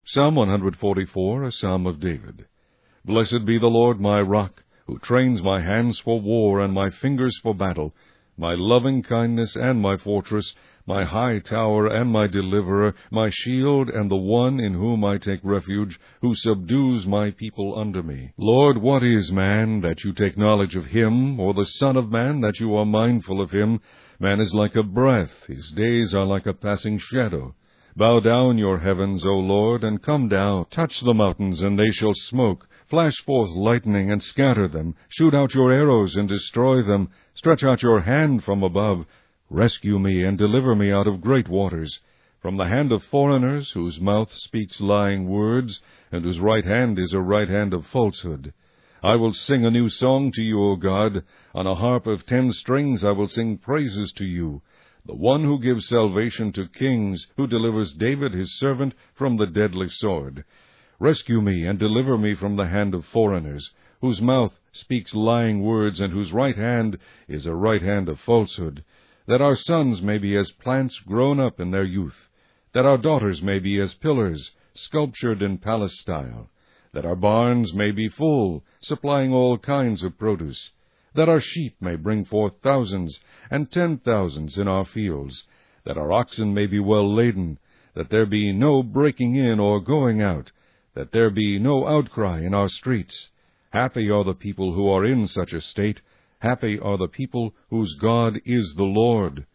Psalm 144, a Psalm of David. Blessed be the Lord my rock, who trains my hands for war and my fingers for battle, my loving kindness and my fortress, my high tower and my deliverer, my shield and the one in whom I take refuge, who subdues my people under me. Lord, what is man, that you take knowledge of him, or the son of man, that you are mindful of him? Man is like a breath, his days are like a passing shadow. Bow down your heavens, O Lord, and come down. Touch the mountains, and they shall smoke. Flash forth lightning, and scatter them. Shoot out your arrows, and destroy them. Stretch out your hand from above. Rescue me, and deliver me out of great waters, from the hand of foreigners, whose mouth speaks lying words, and whose right hand is a right hand of falsehood. I will sing a new song to you, O God. On a harp of 10 strings I will sing praises to you, the one who gives salvation to kings, who delivers David his servant from the deadly sword. Rescue me and deliver me from the hand of foreigners, whose mouth speaks lying words, and whose right hand is a right hand of falsehood, that our sons may be as plants grown up in their youth, that our daughters may be as pillars, sculptured in palace style, that our barns may be full, supplying all kinds of produce, that our sheep may bring forth thousands and 10,000s in our fields, that our oxen may be well laden, that there be no breaking in or going out, that there be no outcry in our streets. Happy are the people who are in such a state. Happy are the people whose God is the Lord.